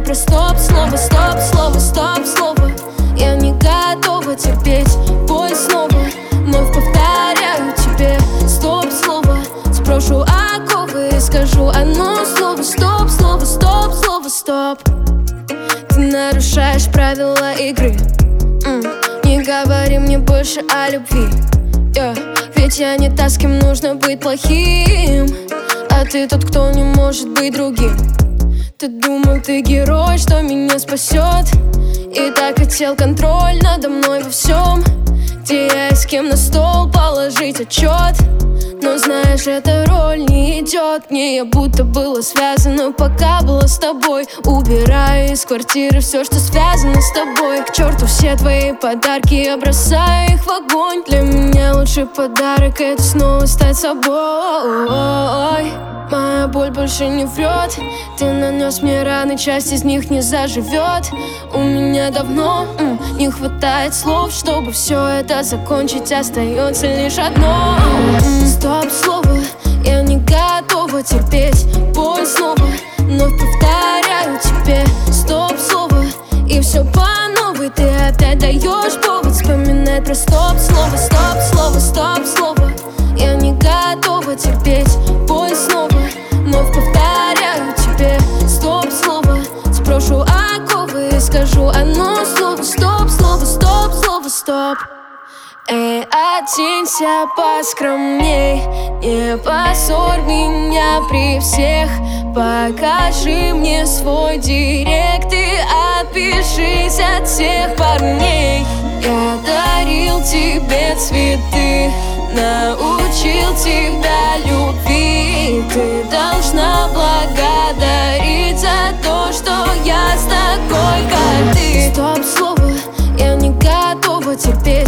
про стоп, слово, стоп, слово, стоп, слово. Я не готова терпеть боль снова. Вновь повторяю тебе стоп, слово. Сброшу оковы и скажу одно слово. Стоп, слово, стоп, слово, стоп. Ты нарушаешь правила игры. Не говори мне больше о любви, ведь я не та, с кем нужно быть плохим. А ты тот, кто не может быть другим. Ты думал, ты герой, что меня спасет, и так хотел контроль надо мной во всем. Где я и с кем на стол положить отчет. Но знаешь, эта роль не идет мне. Я будто была связана, пока была с тобой. Убираю из квартиры все, что связано с тобой. К черту все твои подарки, я бросаю их в огонь. Для меня лучший подарок — это снова стать собой. Моя боль больше не врет. Ты нанес мне раны, часть из них не заживет. У меня давно не хватает слов, чтобы все это закончить. Остается лишь одно. Стоп, слово. Я не готова терпеть боль снова. Вновь повторяю тебе стоп, слово. И все по новой ты опять даешь повод вспоминать про стоп, слово, стоп, слово, стоп, слово. Я не готова терпеть боль снова. Вновь повторяю тебе стоп, слово. Сброшу оковы и скажу одно слово. Стоп, слово, стоп, слово, стоп. Эй, оденься поскромней, не позорь меня при всех. Покажи мне свой директ и отпишись от всех парней. Я дарил тебе цветы, научил тебя любви. Ты должна благодарить за то, что я с такой, как ты. Стоп, слово. Я не готова терпеть